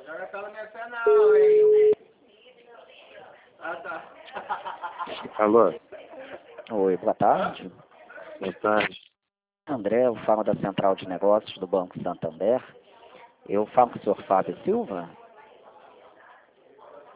Joga pela minha fé não, hein? Ah, tá. Alô? Oi, boa tarde. Boa tarde. André, eu falo da Central de Negócios do Banco Santander. Eu falo com o senhor Fábio Silva.